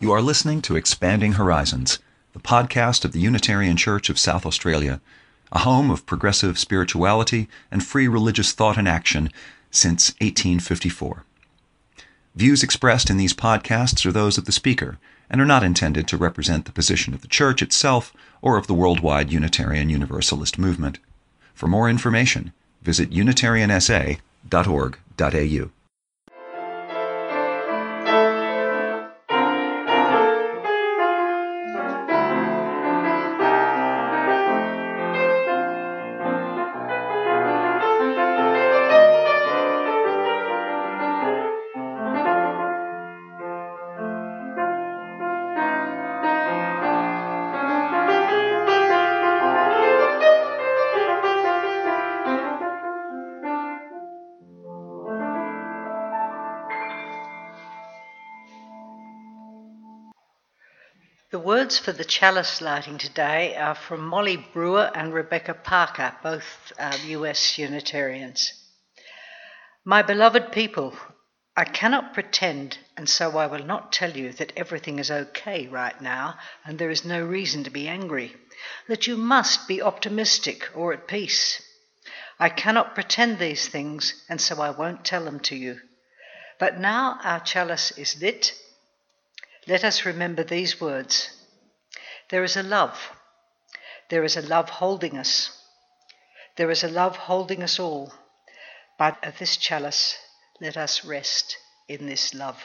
You are listening to Expanding Horizons, the podcast of the Unitarian Church of South Australia, a home of progressive spirituality and free religious thought and action since 1854. Views expressed in these podcasts are those of the speaker and are not intended to represent the position of the Church itself or of the worldwide Unitarian Universalist movement. For more information, visit unitariansa.org.au. The words for the chalice lighting today are from Molly Brewer and Rebecca Parker, both US Unitarians. My beloved people, I cannot pretend, and so I will not tell you that everything is okay right now and there is no reason to be angry, that you must be optimistic or at peace. I cannot pretend these things, and so I won't tell them to you. But now our chalice is lit. Let us remember these words. There is a love. There is a love holding us. There is a love holding us all. But at this chalice, let us rest in this love.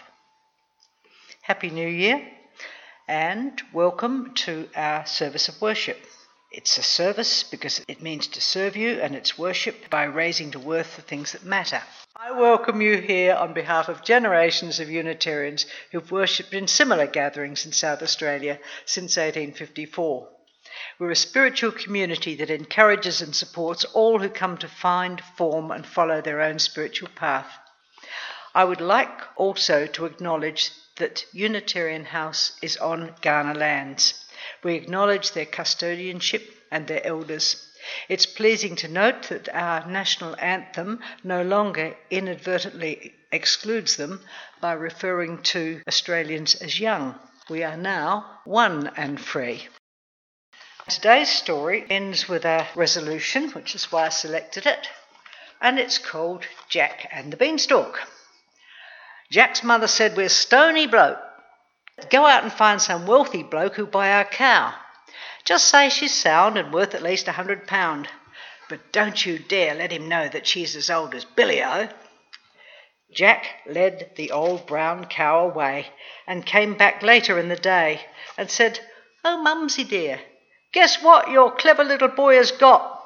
Happy New Year, and welcome to our service of worship. It's a service because it means to serve you, and it's worship by raising to worth the things that matter. I welcome you here on behalf of generations of Unitarians who've worshipped in similar gatherings in South Australia since 1854. We're a spiritual community that encourages and supports all who come to find, form and follow their own spiritual path. I would like also to acknowledge that Unitarian House is on Kaurna lands. We acknowledge their custodianship and their elders. It's pleasing to note that our national anthem no longer inadvertently excludes them by referring to Australians as young. We are now one and free. Today's story ends with a resolution, which is why I selected it, and it's called Jack and the Beanstalk. Jack's mother said, "We're stony broke. Go out and find some wealthy bloke who'll buy our cow. Just say she's sound and worth at least £100. But don't you dare let him know that she's as old as Billy-O." Jack led the old brown cow away and came back later in the day and said, "Oh, Mumsy dear, guess what your clever little boy has got?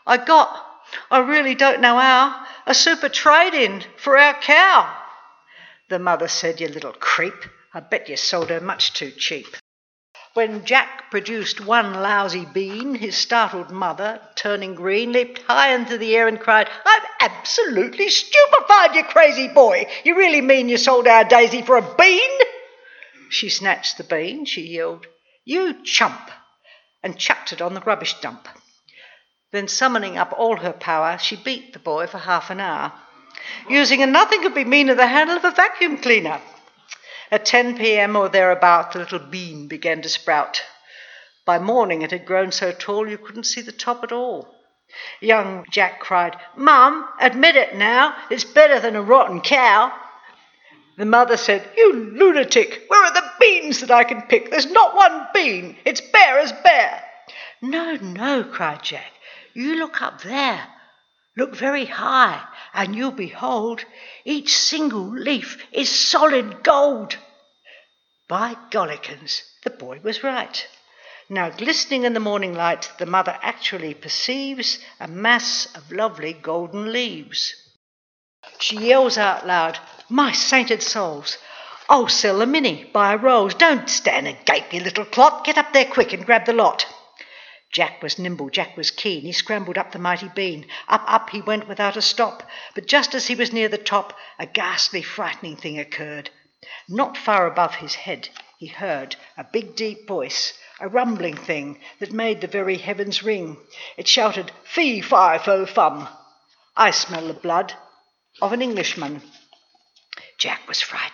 I really don't know how, a super trade-in for our cow." The mother said, "You little creep, I bet you sold her much too cheap." When Jack produced one lousy bean, his startled mother, turning green, leaped high into the air and cried, "I'm absolutely stupefied, you crazy boy! You really mean you sold our Daisy for a bean?" She snatched the bean, she yelled, "You chump!" and chucked it on the rubbish dump. Then, summoning up all her power, she beat the boy for half an hour, using a nothing could be meaner the handle of a vacuum cleaner. At 10 p.m. or thereabout, the little bean began to sprout. By morning it had grown so tall you couldn't see the top at all. Young Jack cried, "Mum, admit it now, it's better than a rotten cow." The mother said, "You lunatic, where are the beans that I can pick? There's not one bean, it's bare as bare." No, cried Jack, "you look up there. Look very high, and you'll behold each single leaf is solid gold." By gollikins, the boy was right. Now, glistening in the morning light, the mother actually perceives a mass of lovely golden leaves. She yells out loud, "My sainted souls, I'll sell the minnie by rolls. Don't stand and gape, you little clot. Get up there quick and grab the lot." Jack was nimble, Jack was keen. He scrambled up the mighty bean. Up he went without a stop. But just as he was near the top, a ghastly, frightening thing occurred. Not far above his head, he heard a big, deep voice, a rumbling thing that made the very heavens ring. It shouted, "Fee, fi, fo, fum. I smell the blood of an Englishman." Jack was frightened.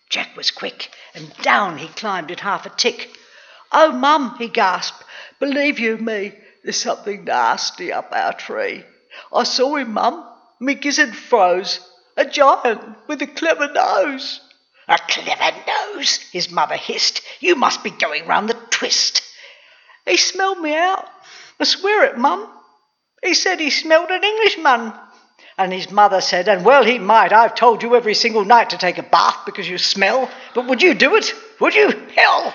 Jack was quick, and down he climbed in half a tick. "Oh, Mum," he gasped, "believe you me, there's something nasty up our tree. I saw him, Mum. Me gizzard froze. A giant with a clever nose." "A clever nose?" his mother hissed. "You must be going round the twist." "He smelled me out. I swear it, Mum. He said he smelled an Englishman." And his mother said, "And well he might. I've told you every single night to take a bath because you smell. But would you do it? Would you? Hell!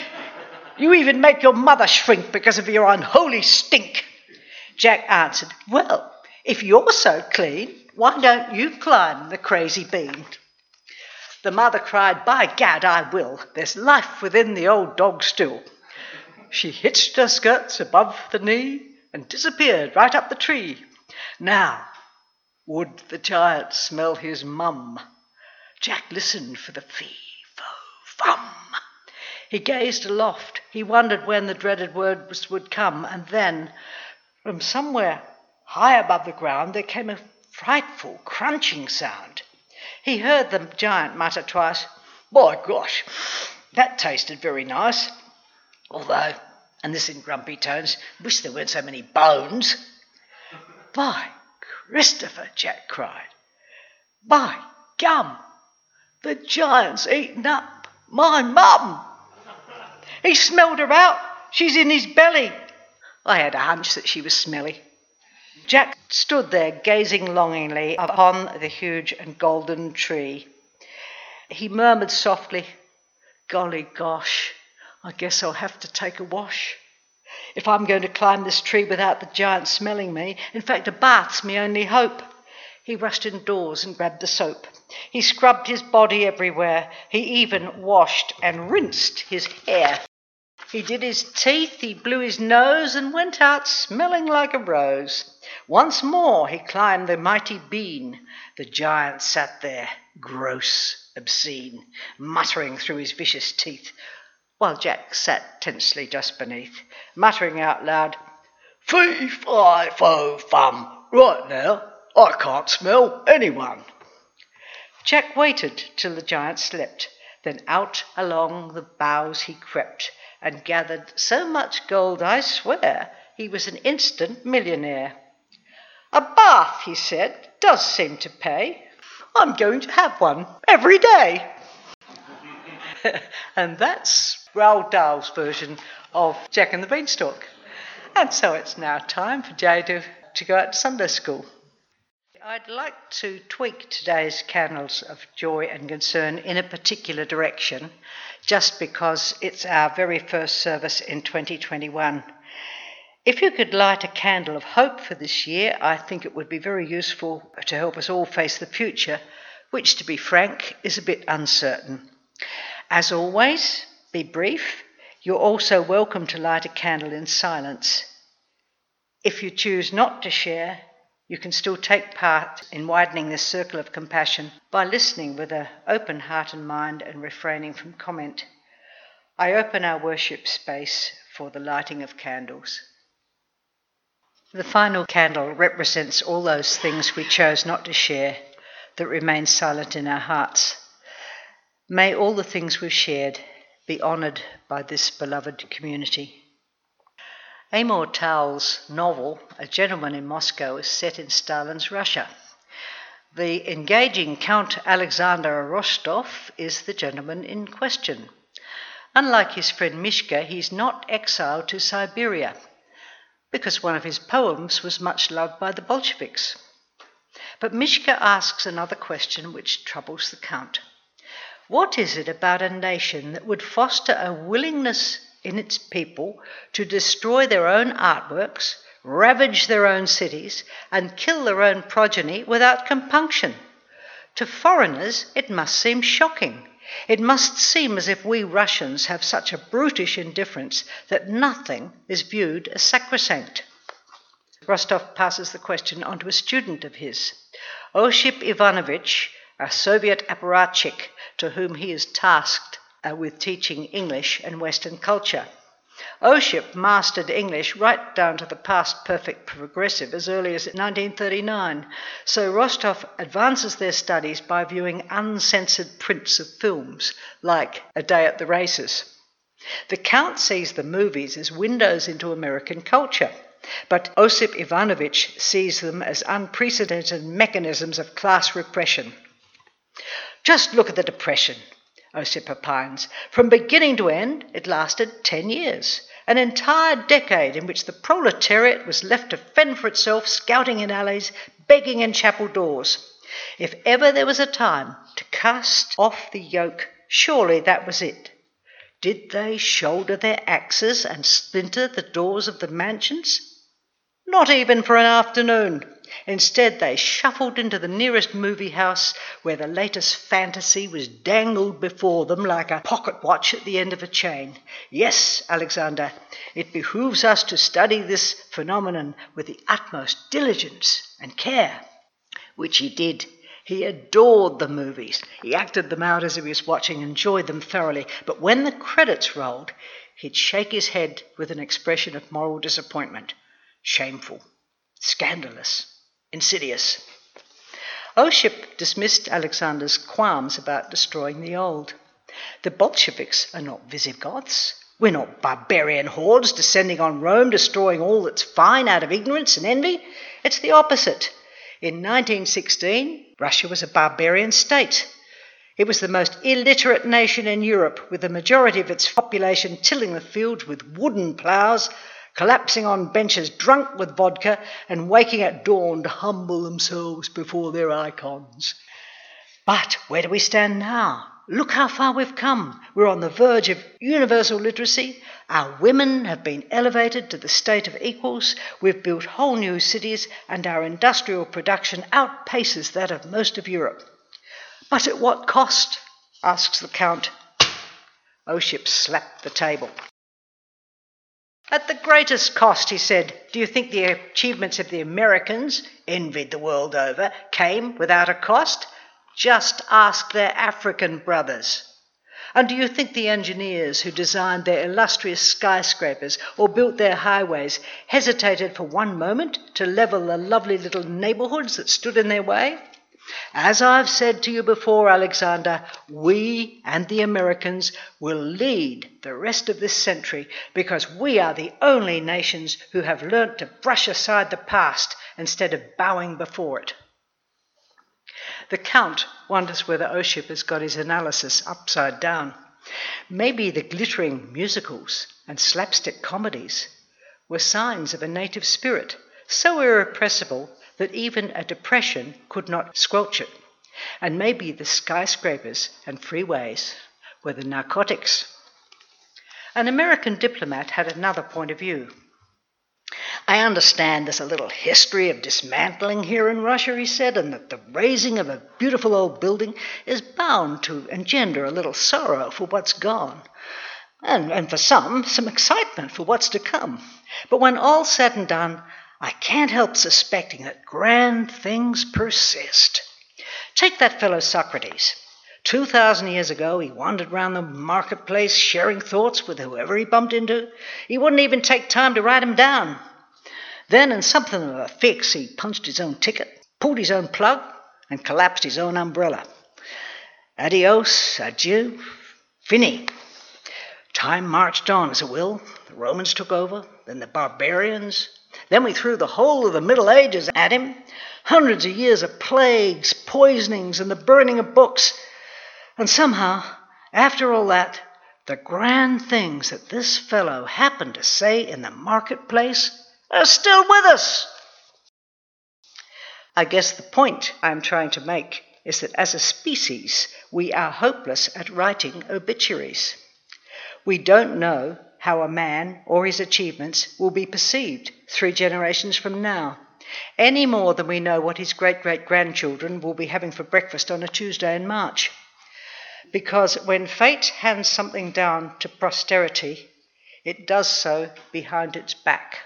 You even make your mother shrink because of your unholy stink." Jack answered, "Well, if you're so clean, why don't you climb the crazy bean?" The mother cried, "By gad, I will. There's life within the old dog still." She hitched her skirts above the knee and disappeared right up the tree. Now, would the giant smell his mum? Jack listened for the fee-fo-fum. He gazed aloft. He wondered when the dreaded words would come, and then, from somewhere high above the ground, there came a frightful crunching sound. He heard the giant mutter twice, "By gosh, that tasted very nice. Although," and this in grumpy tones, "wish there weren't so many bones." "By Christopher," Jack cried. "By gum, the giant's eaten up my mum. He smelled her out. She's in his belly." I had a hunch that she was smelly. Jack stood there gazing longingly upon the huge and golden tree. He murmured softly, "Golly gosh, I guess I'll have to take a wash. If I'm going to climb this tree without the giant smelling me, in fact a bath's my only hope." He rushed indoors and grabbed the soap. He scrubbed his body everywhere. He even washed and rinsed his hair. He did his teeth, he blew his nose, and went out smelling like a rose. Once more he climbed the mighty bean. The giant sat there, gross, obscene, muttering through his vicious teeth, while Jack sat tensely just beneath, muttering out loud, "Fee-fi-fo-fum, right now, I can't smell anyone." Jack waited till the giant slept, then out along the boughs he crept, and gathered so much gold, I swear, he was an instant millionaire. "A bath," he said, "does seem to pay. I'm going to have one every day." And that's Roald Dahl's version of Jack and the Beanstalk. And so it's now time for Jay to go out to Sunday school. I'd like to tweak today's candles of joy and concern in a particular direction, just because it's our very first service in 2021. If you could light a candle of hope for this year, I think it would be very useful to help us all face the future, which, to be frank, is a bit uncertain. As always, be brief. You're also welcome to light a candle in silence. If you choose not to share, you can still take part in widening this circle of compassion by listening with an open heart and mind and refraining from comment. I open our worship space for the lighting of candles. The final candle represents all those things we chose not to share that remain silent in our hearts. May all the things we've shared be honoured by this beloved community. Amor Towles' novel, A Gentleman in Moscow, is set in Stalin's Russia. The engaging Count Alexander Rostov is the gentleman in question. Unlike his friend Mishka, he's not exiled to Siberia, because one of his poems was much loved by the Bolsheviks. But Mishka asks another question which troubles the Count. What is it about a nation that would foster a willingness in its people to destroy their own artworks, ravage their own cities, and kill their own progeny without compunction? To foreigners, it must seem shocking. It must seem as if we Russians have such a brutish indifference that nothing is viewed as sacrosanct. Rostov passes the question on to a student of his, Osip Ivanovich, a Soviet apparatchik to whom he is tasked with teaching English and Western culture. Oship mastered English right down to the past perfect progressive as early as 1939, so Rostov advances their studies by viewing uncensored prints of films, like A Day at the Races. The Count sees the movies as windows into American culture, but Osip Ivanovich sees them as unprecedented mechanisms of class repression. Just look at the Depression, Osip opines. From beginning to end, it lasted 10 years, an entire decade in which the proletariat was left to fend for itself, scouting in alleys, begging in chapel doors. If ever there was a time to cast off the yoke, surely that was it. Did they shoulder their axes and splinter the doors of the mansions? Not even for an afternoon. Instead, they shuffled into the nearest movie house where the latest fantasy was dangled before them like a pocket watch at the end of a chain. Yes, Alexander, it behooves us to study this phenomenon with the utmost diligence and care. Which he did. He adored the movies. He acted them out as he was watching, enjoyed them thoroughly. But when the credits rolled, he'd shake his head with an expression of moral disappointment. Shameful, scandalous, insidious. Oship dismissed Alexander's qualms about destroying the old. The Bolsheviks are not Visigoths. We're not barbarian hordes descending on Rome, destroying all that's fine out of ignorance and envy. It's the opposite. In 1916, Russia was a barbarian state. It was the most illiterate nation in Europe, with the majority of its population tilling the fields with wooden ploughs, collapsing on benches drunk with vodka, and waking at dawn to humble themselves before their icons. But where do we stand now? Look how far we've come. We're on the verge of universal literacy. Our women have been elevated to the state of equals. We've built whole new cities, and our industrial production outpaces that of most of Europe. But at what cost? Asks the Count. Oship slapped the table. At the greatest cost, he said. Do you think the achievements of the Americans, envied the world over, came without a cost? Just ask their African brothers. And do you think the engineers who designed their illustrious skyscrapers or built their highways hesitated for one moment to level the lovely little neighbourhoods that stood in their way? As I've said to you before, Alexander, we and the Americans will lead the rest of this century because we are the only nations who have learnt to brush aside the past instead of bowing before it. The Count wonders whether Oship has got his analysis upside down. Maybe the glittering musicals and slapstick comedies were signs of a native spirit, so irrepressible that even a depression could not squelch it. And maybe the skyscrapers and freeways were the narcotics. An American diplomat had another point of view. I understand there's a little history of dismantling here in Russia, he said, and that the raising of a beautiful old building is bound to engender a little sorrow for what's gone, and for some excitement for what's to come. But when all's said and done, I can't help suspecting that grand things persist. Take that fellow Socrates. 2,000 years ago, he wandered round the marketplace sharing thoughts with whoever he bumped into. He wouldn't even take time to write them down. Then, in something of a fix, he punched his own ticket, pulled his own plug, and collapsed his own umbrella. Adios, adieu, fini. Time marched on as it will. The Romans took over, then the barbarians. Then we threw the whole of the Middle Ages at him. Hundreds of years of plagues, poisonings, and the burning of books. And somehow, after all that, the grand things that this fellow happened to say in the marketplace are still with us. I guess the point I'm trying to make is that as a species, we are hopeless at writing obituaries. We don't know how a man or his achievements will be perceived 3 generations from now, any more than we know what his great-great-grandchildren will be having for breakfast on a Tuesday in March. Because when fate hands something down to posterity, it does so behind its back.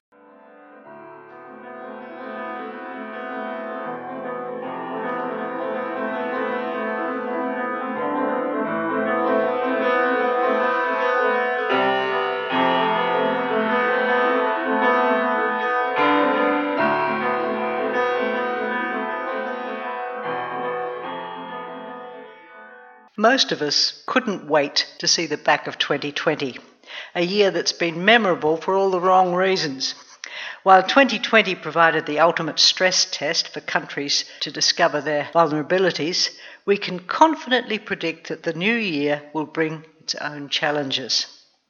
Most of us couldn't wait to see the back of 2020, a year that's been memorable for all the wrong reasons. While 2020 provided the ultimate stress test for countries to discover their vulnerabilities, we can confidently predict that the new year will bring its own challenges.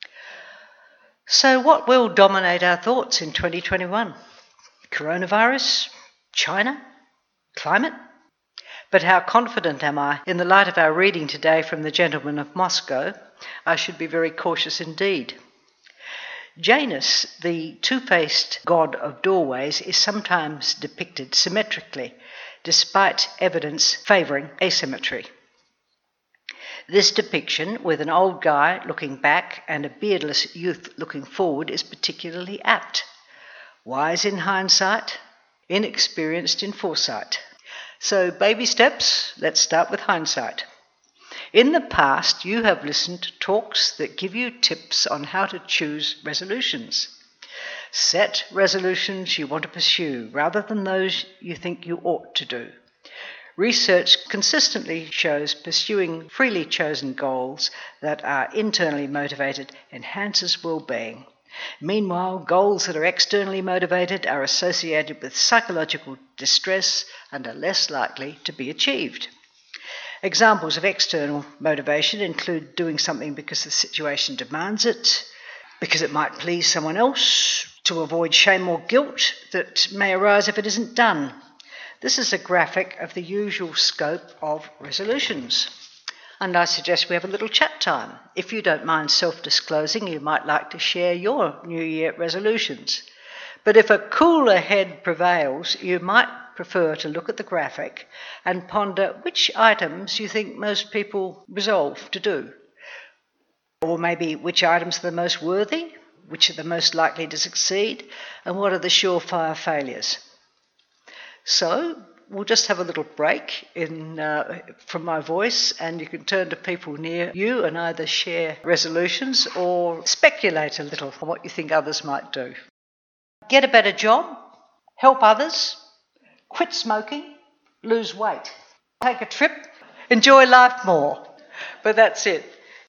So what will dominate our thoughts in 2021? Coronavirus? China? Climate? But how confident am I? In the light of our reading today from the Gentleman of Moscow, I should be very cautious indeed. Janus, the two-faced god of doorways, is sometimes depicted symmetrically, despite evidence favouring asymmetry. This depiction, with an old guy looking back and a beardless youth looking forward, is particularly apt. Wise in hindsight, inexperienced in foresight. So, baby steps, let's start with hindsight. In the past, you have listened to talks that give you tips on how to choose resolutions. Set resolutions you want to pursue rather than those you think you ought to do. Research consistently shows pursuing freely chosen goals that are internally motivated enhances well-being. Meanwhile, goals that are externally motivated are associated with psychological distress and are less likely to be achieved. Examples of external motivation include doing something because the situation demands it, because it might please someone else, to avoid shame or guilt that may arise if it isn't done. This is a graphic of the usual scope of resolutions. And I suggest we have a little chat time. If you don't mind self-disclosing, you might like to share your New Year resolutions. But if a cooler head prevails, you might prefer to look at the graphic and ponder which items you think most people resolve to do. Or maybe which items are the most worthy, which are the most likely to succeed, and what are the surefire failures. So, we'll just have a little break from my voice, and you can turn to people near you and either share resolutions or speculate a little on what you think others might do. Get a better job, help others, quit smoking, lose weight, take a trip, enjoy life more. But that's it.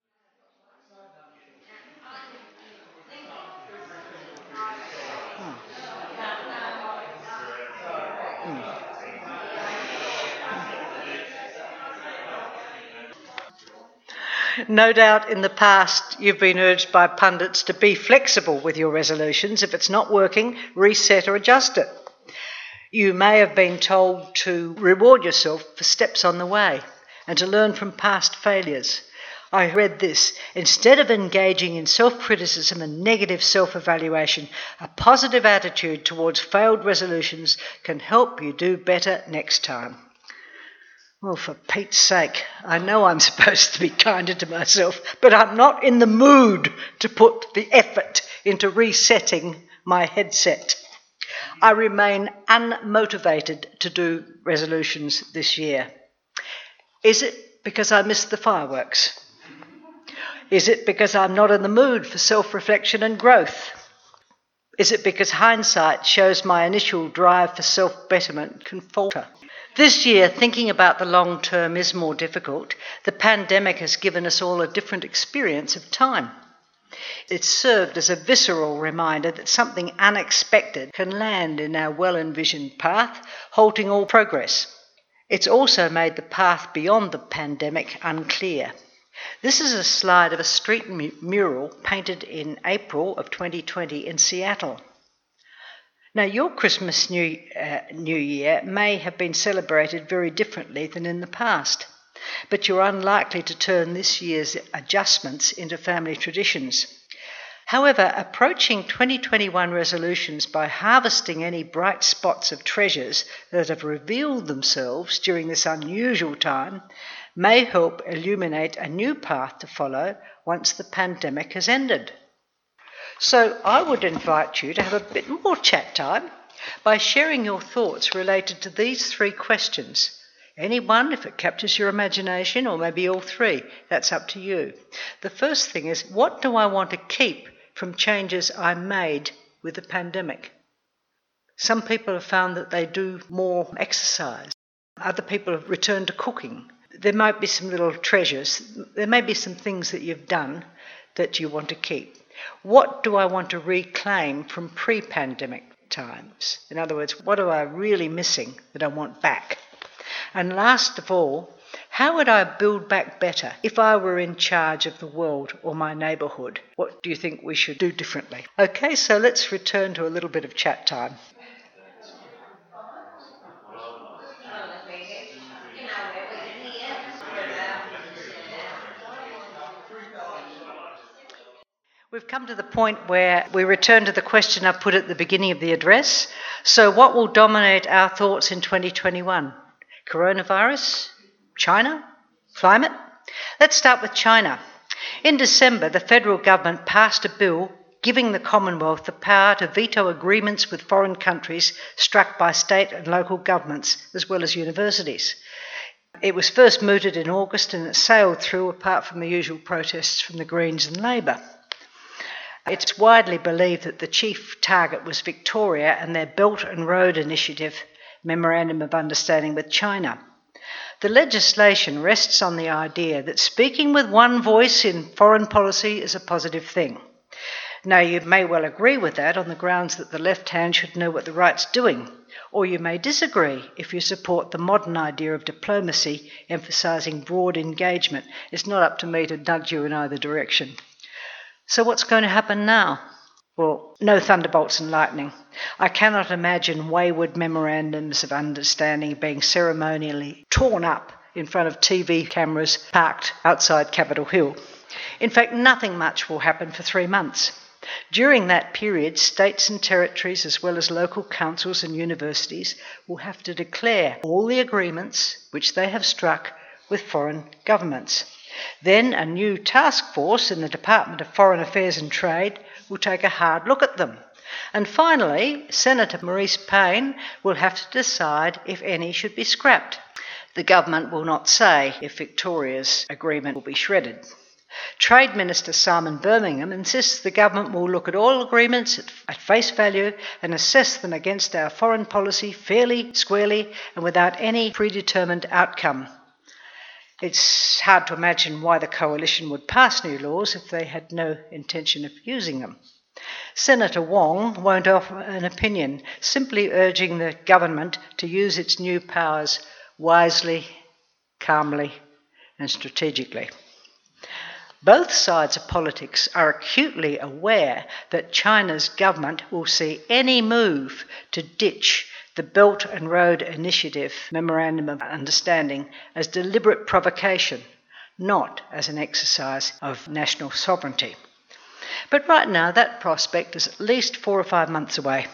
No doubt in the past you've been urged by pundits to be flexible with your resolutions. If it's not working, reset or adjust it. You may have been told to reward yourself for steps on the way and to learn from past failures. I read this: instead of engaging in self-criticism and negative self-evaluation, a positive attitude towards failed resolutions can help you do better next time. Well, for Pete's sake, I know I'm supposed to be kinder to myself, but I'm not in the mood to put the effort into resetting my headset. I remain unmotivated to do resolutions this year. Is it because I missed the fireworks? Is it because I'm not in the mood for self-reflection and growth? Is it because hindsight shows my initial drive for self-betterment can falter? This year, thinking about the long term is more difficult. The pandemic has given us all a different experience of time. It's served as a visceral reminder that something unexpected can land in our well-envisioned path, halting all progress. It's also made the path beyond the pandemic unclear. This is a slide of a street mural painted in April of 2020 in Seattle. Now, your Christmas New Year may have been celebrated very differently than in the past, but you're unlikely to turn this year's adjustments into family traditions. However, approaching 2021 resolutions by harvesting any bright spots of treasures that have revealed themselves during this unusual time may help illuminate a new path to follow once the pandemic has ended. So I would invite you to have a bit more chat time by sharing your thoughts related to these three questions. Any one, if it captures your imagination, or maybe all three, that's up to you. The first thing is, what do I want to keep from changes I made with the pandemic? Some people have found that they do more exercise. Other people have returned to cooking. there might be some little treasures. There may be some things that you've done that you want to keep. What do I want to reclaim from pre-pandemic times? In other words, what am I really missing that I want back? And last of all, how would I build back better if I were in charge of the world or my neighbourhood? What do you think we should do differently? Okay, so let's return to a little bit of chat time. We've come to the point where we return to the question I put at the beginning of the address. So what will dominate our thoughts in 2021? Coronavirus? China? Climate? Let's start with China. In December, the federal government passed a bill giving the Commonwealth the power to veto agreements with foreign countries struck by state and local governments, as well as universities. It was first mooted in August and it sailed through, apart from the usual protests from the Greens and Labor. It's widely believed that the chief target was Victoria and their Belt and Road Initiative Memorandum of Understanding with China. The legislation rests on the idea that speaking with one voice in foreign policy is a positive thing. Now, you may well agree with that on the grounds that the left hand should know what the right's doing, or you may disagree if you support the modern idea of diplomacy, emphasising broad engagement. It's not up to me to nudge you in either direction. So what's going to happen now? Well, no thunderbolts and lightning. I cannot imagine wayward memorandums of understanding being ceremonially torn up in front of TV cameras parked outside Capitol Hill. In fact, nothing much will happen for 3 months. During that period, states and territories, as well as local councils and universities, will have to declare all the agreements which they have struck with foreign governments. Then a new task force in the Department of Foreign Affairs and Trade will take a hard look at them. And finally, Senator Maurice Payne will have to decide if any should be scrapped. The government will not say if Victoria's agreement will be shredded. Trade Minister Simon Birmingham insists the government will look at all agreements at face value and assess them against our foreign policy fairly, squarely, and without any predetermined outcome. It's hard to imagine why the coalition would pass new laws if they had no intention of using them. Senator Wong won't offer an opinion, simply urging the government to use its new powers wisely, calmly, and strategically. Both sides of politics are acutely aware that China's government will see any move to ditch the Belt and Road Initiative Memorandum of Understanding as deliberate provocation, not as an exercise of national sovereignty. But right now, that prospect is at least 4 or 5 months away.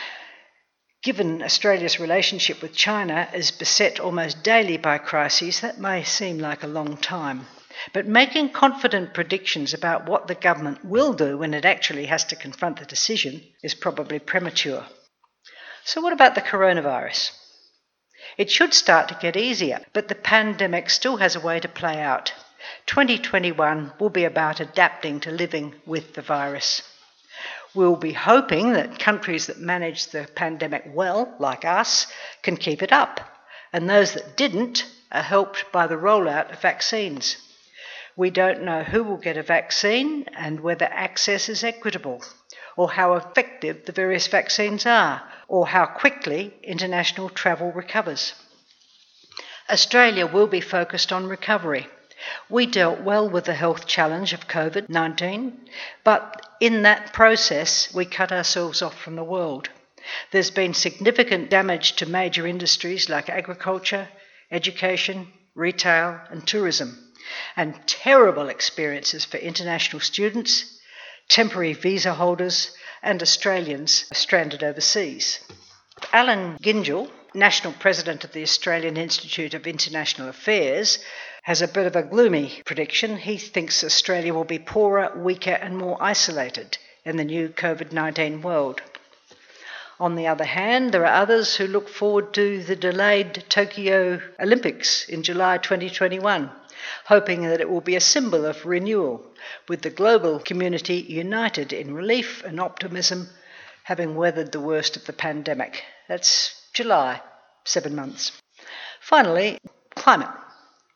Given Australia's relationship with China is beset almost daily by crises, that may seem like a long time. But making confident predictions about what the government will do when it actually has to confront the decision is probably premature. So what about the coronavirus? It should start to get easier, but the pandemic still has a way to play out. 2021 will be about adapting to living with the virus. We'll be hoping that countries that manage the pandemic well, like us, can keep it up, and those that didn't are helped by the rollout of vaccines. We don't know who will get a vaccine and whether access is equitable, or how effective the various vaccines are, or how quickly international travel recovers. Australia will be focused on recovery. We dealt well with the health challenge of COVID-19, but in that process we cut ourselves off from the world. There's been significant damage to major industries like agriculture, education, retail and tourism, and terrible experiences for international students, temporary visa holders and Australians stranded overseas. Alan Gyngell, National President of the Australian Institute of International Affairs, has a bit of a gloomy prediction. He thinks Australia will be poorer, weaker and more isolated in the new COVID-19 world. On the other hand, there are others who look forward to the delayed Tokyo Olympics in July 2021, hoping that it will be a symbol of renewal, with the global community united in relief and optimism, having weathered the worst of the pandemic. That's July, 7 months. Finally, climate.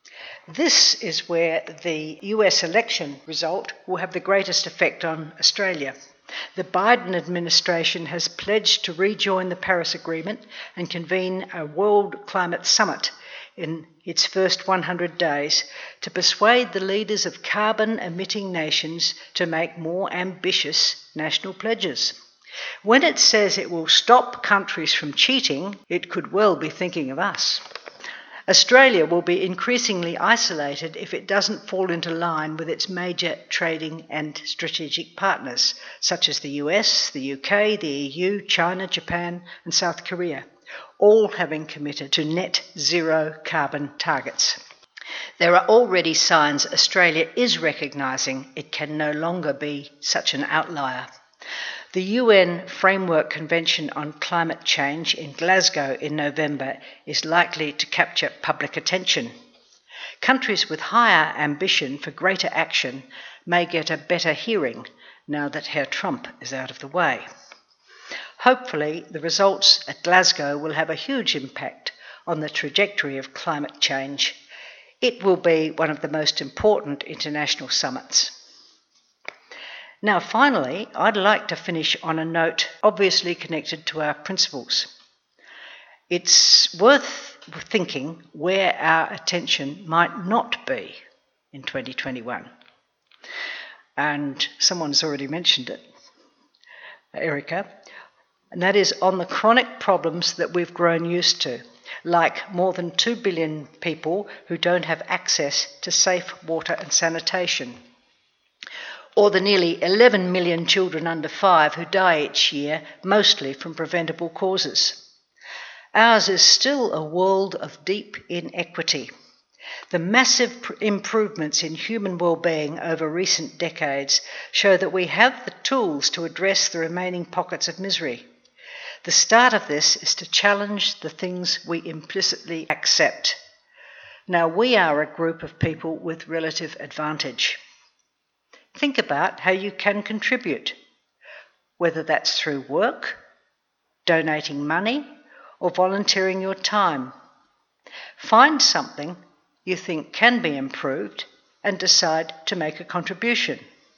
This is where the US election result will have the greatest effect on Australia. The Biden administration has pledged to rejoin the Paris Agreement and convene a World Climate Summit in its first 100 days to persuade the leaders of carbon-emitting nations to make more ambitious national pledges. When it says it will stop countries from cheating, it could well be thinking of us. Australia will be increasingly isolated if it doesn't fall into line with its major trading and strategic partners, such as the US, the UK, the EU, China, Japan, and South Korea, all having committed to net zero carbon targets. There are already signs Australia is recognising it can no longer be such an outlier. The UN Framework Convention on Climate Change in Glasgow in November is likely to capture public attention. Countries with higher ambition for greater action may get a better hearing now that Herr Trump is out of the way. Hopefully, the results at Glasgow will have a huge impact on the trajectory of climate change. It will be one of the most important international summits. Now, finally, I'd like to finish on a note obviously connected to our principles. It's worth thinking where our attention might not be in 2021. And someone's already mentioned it, Erica, and that is on the chronic problems that we've grown used to, like more than 2 billion people who don't have access to safe water and sanitation, or the nearly 11 million children under 5 who die each year, mostly from preventable causes. Ours is still a world of deep inequity. The massive improvements in human well-being over recent decades show that we have the tools to address the remaining pockets of misery. The start of this is to challenge the things we implicitly accept. Now, we are a group of people with relative advantage. Think about how you can contribute, whether that's through work, donating money, or volunteering your time. Find something you think can be improved and decide to make a contribution.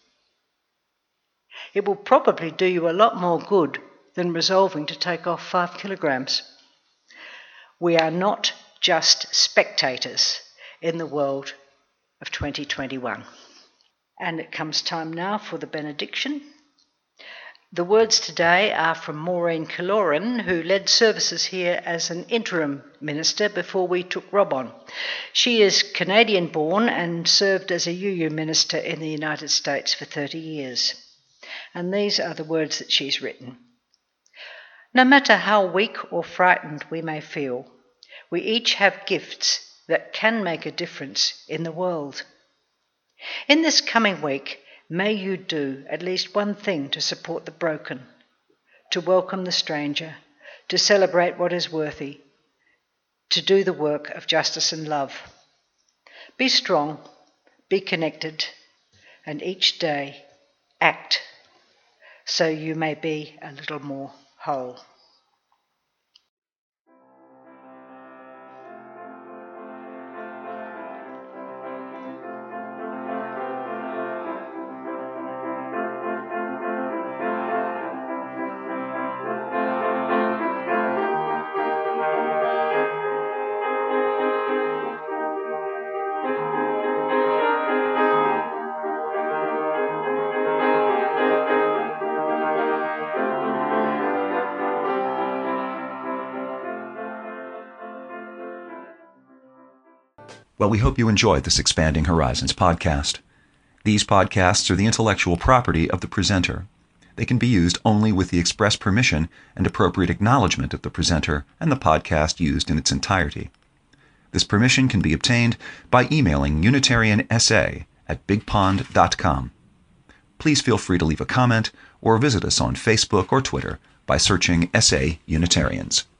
It will probably do you a lot more good than resolving to take off 5 kilograms. We are not just spectators in the world of 2021. And it comes time now for the benediction. The words today are from Maureen Killoran, who led services here as an interim minister before we took Rob on. She is Canadian-born and served as a UU minister in the United States for 30 years. And these are the words that she's written. No matter how weak or frightened we may feel, we each have gifts that can make a difference in the world. In this coming week, may you do at least one thing to support the broken, to welcome the stranger, to celebrate what is worthy, to do the work of justice and love. Be strong, be connected, and each day act so you may be a little more whole. Well, we hope you enjoyed this Expanding Horizons podcast. These podcasts are the intellectual property of the presenter. They can be used only with the express permission and appropriate acknowledgement of the presenter and the podcast used in its entirety. This permission can be obtained by emailing unitariansa@bigpond.com. Please feel free to leave a comment or visit us on Facebook or Twitter by searching SA Unitarians.